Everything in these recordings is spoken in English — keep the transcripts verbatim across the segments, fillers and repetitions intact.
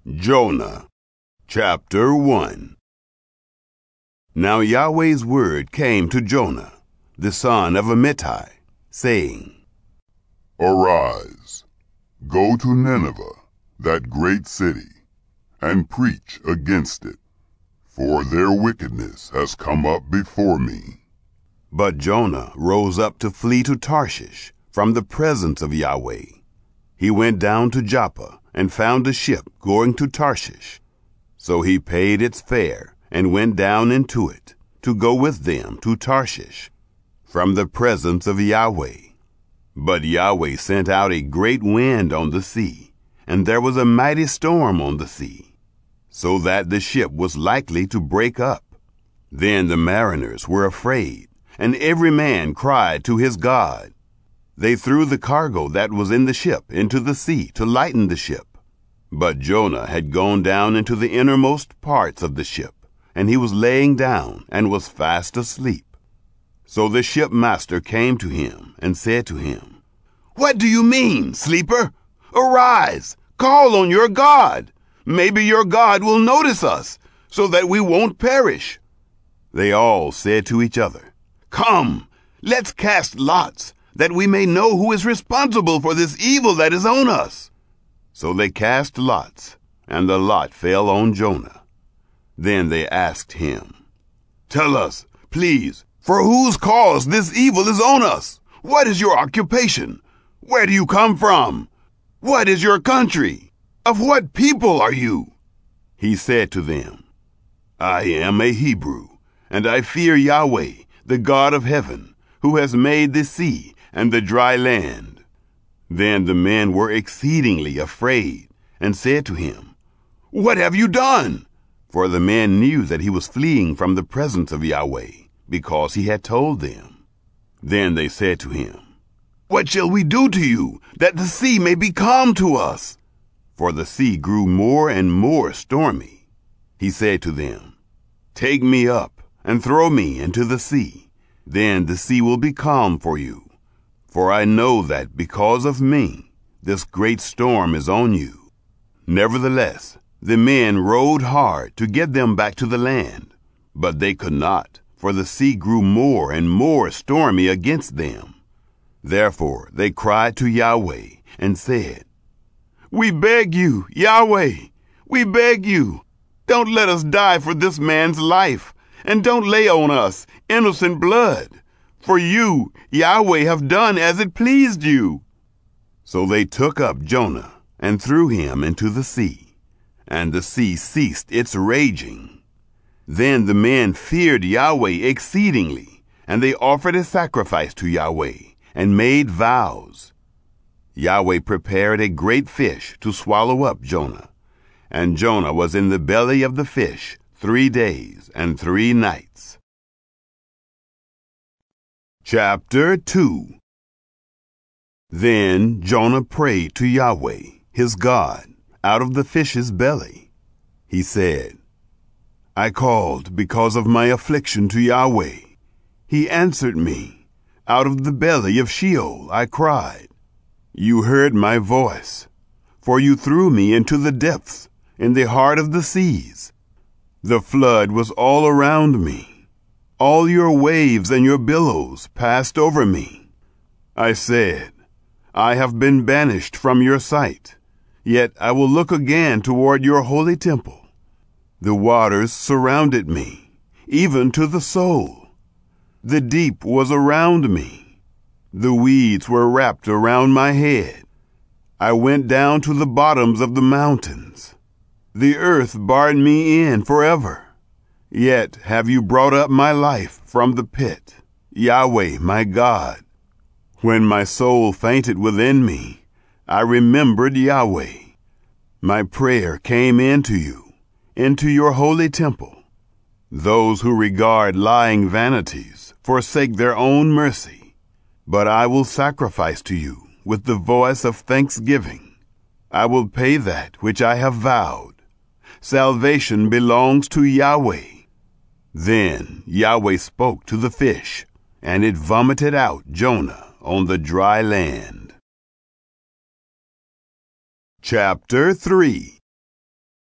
Jonah, chapter one. Now Yahweh's word came to Jonah, the son of Amittai, saying, Arise, go to Nineveh, that great city, and preach against it, for their wickedness has come up before me. But Jonah rose up to flee to Tarshish from the presence of Yahweh. He went down to Joppa and found a ship going to Tarshish. So he paid its fare and went down into it to go with them to Tarshish from the presence of Yahweh. But Yahweh sent out a great wind on the sea, and there was a mighty storm on the sea, so that the ship was likely to break up. Then the mariners were afraid, and every man cried to his God. They threw the cargo that was in the ship into the sea to lighten the ship. But Jonah had gone down into the innermost parts of the ship, and he was laying down and was fast asleep. So the shipmaster came to him and said to him, What do you mean, sleeper? Arise, call on your God. Maybe your God will notice us, so that we won't perish. They all said to each other, Come, let's cast lots, that we may know who is responsible for this evil that is on us. So they cast lots, and the lot fell on Jonah. Then they asked him, Tell us, please, for whose cause this evil is on us? What is your occupation? Where do you come from? What is your country? Of what people are you? He said to them, I am a Hebrew, and I fear Yahweh, the God of heaven, who has made the sea and the dry land. Then the men were exceedingly afraid, and said to him, What have you done? For the men knew that he was fleeing from the presence of Yahweh, because he had told them. Then they said to him, What shall we do to you, that the sea may be calm to us? For the sea grew more and more stormy. He said to them, Take me up, and throw me into the sea. Then the sea will be calm for you. For I know that because of me, this great storm is on you. Nevertheless, the men rowed hard to get them back to the land, but they could not, for the sea grew more and more stormy against them. Therefore they cried to Yahweh and said, We beg you, Yahweh, we beg you, don't let us die for this man's life, and don't lay on us innocent blood. For you, Yahweh, have done as it pleased you. So they took up Jonah and threw him into the sea, and the sea ceased its raging. Then the men feared Yahweh exceedingly, and they offered a sacrifice to Yahweh and made vows. Yahweh prepared a great fish to swallow up Jonah, and Jonah was in the belly of the fish three days and three nights. Chapter two. Then Jonah prayed to Yahweh, his God, out of the fish's belly. He said, I called because of my affliction to Yahweh. He answered me. Out of the belly of Sheol I cried. You heard my voice, for you threw me into the depths, in the heart of the seas. The flood was all around me. All your waves and your billows passed over me. I said, I have been banished from your sight, yet I will look again toward your holy temple. The waters surrounded me, even to the soul. The deep was around me. The weeds were wrapped around my head. I went down to the bottoms of the mountains. The earth barred me in forever. Yet have you brought up my life from the pit, Yahweh, my God. When my soul fainted within me, I remembered Yahweh. My prayer came into you, into your holy temple. Those who regard lying vanities forsake their own mercy. But I will sacrifice to you with the voice of thanksgiving. I will pay that which I have vowed. Salvation belongs to Yahweh. Then Yahweh spoke to the fish, and it vomited out Jonah on the dry land. Chapter three.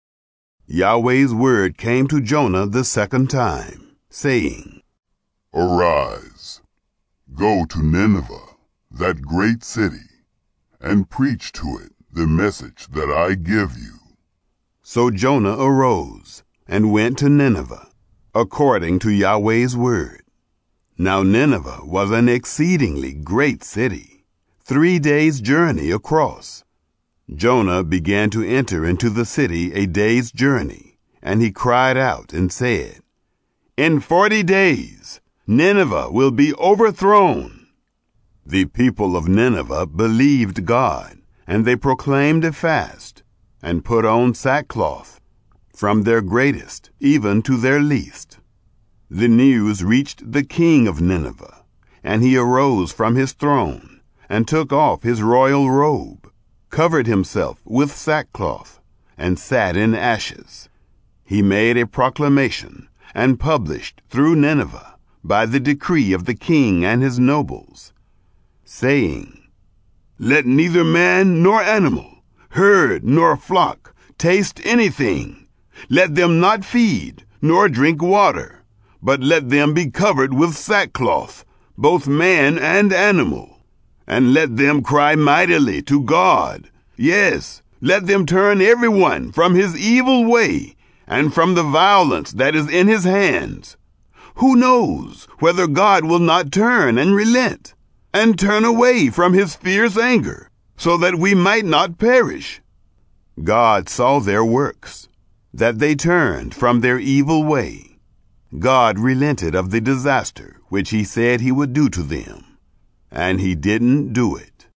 Yahweh's word came to Jonah the second time, saying, Arise, go to Nineveh, that great city, and preach to it the message that I give you. So Jonah arose and went to Nineveh, according to Yahweh's word. Now Nineveh was an exceedingly great city, three days' journey across. Jonah began to enter into the city a day's journey, and he cried out and said, In forty days Nineveh will be overthrown. The people of Nineveh believed God, and they proclaimed a fast, and put on sackcloth, from their greatest even to their least. The news reached the king of Nineveh, and he arose from his throne, and took off his royal robe, covered himself with sackcloth, and sat in ashes. He made a proclamation, and published through Nineveh, by the decree of the king and his nobles, saying, Let neither man nor animal, herd nor flock, taste anything. Let them not feed, nor drink water, but let them be covered with sackcloth, both man and animal. And let them cry mightily to God. Yes, let them turn everyone from his evil way, and from the violence that is in his hands. Who knows whether God will not turn and relent, and turn away from his fierce anger, so that we might not perish? God saw their works, that they turned from their evil way. God relented of the disaster which he said he would do to them, and he didn't do it.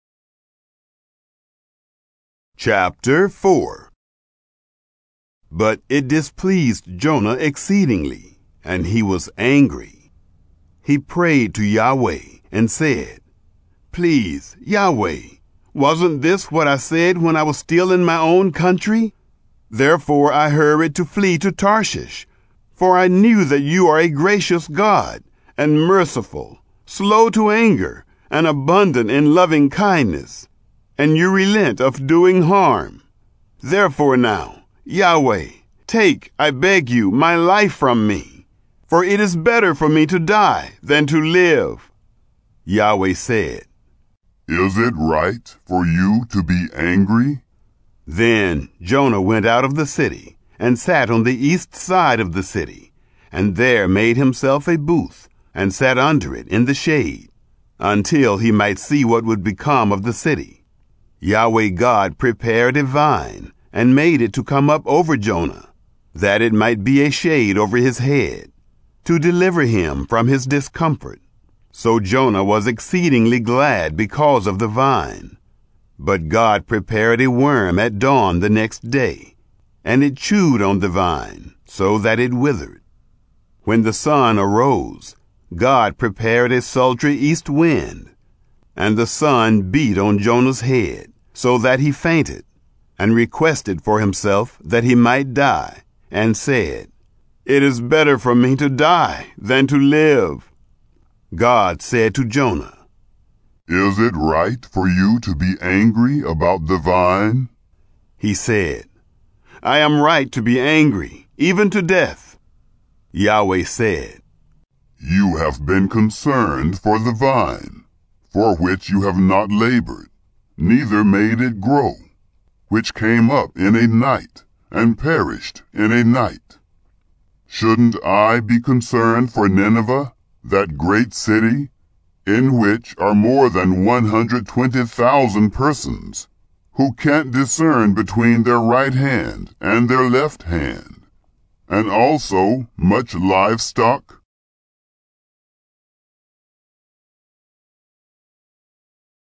Chapter four. But it displeased Jonah exceedingly, and he was angry. He prayed to Yahweh and said, Please, Yahweh, wasn't this what I said when I was still in my own country? Therefore I hurried to flee to Tarshish, for I knew that you are a gracious God, and merciful, slow to anger, and abundant in loving kindness, and you relent of doing harm. Therefore now, Yahweh, take, I beg you, my life from me, for it is better for me to die than to live. Yahweh said, Is it right for you to be angry? Then Jonah went out of the city, and sat on the east side of the city, and there made himself a booth, and sat under it in the shade, until he might see what would become of the city. Yahweh God prepared a vine, and made it to come up over Jonah, that it might be a shade over his head, to deliver him from his discomfort. So Jonah was exceedingly glad because of the vine. But God prepared a worm at dawn the next day, and it chewed on the vine, so that it withered. When the sun arose, God prepared a sultry east wind, and the sun beat on Jonah's head, so that he fainted, and requested for himself that he might die, and said, It is better for me to die than to live. God said to Jonah, Is it right for you to be angry about the vine? He said, I am right to be angry, even to death. Yahweh said, You have been concerned for the vine, for which you have not labored, neither made it grow, which came up in a night, and perished in a night. Shouldn't I be concerned for Nineveh, that great city, in which are more than one hundred twenty thousand persons, who can't discern between their right hand and their left hand, and also much livestock?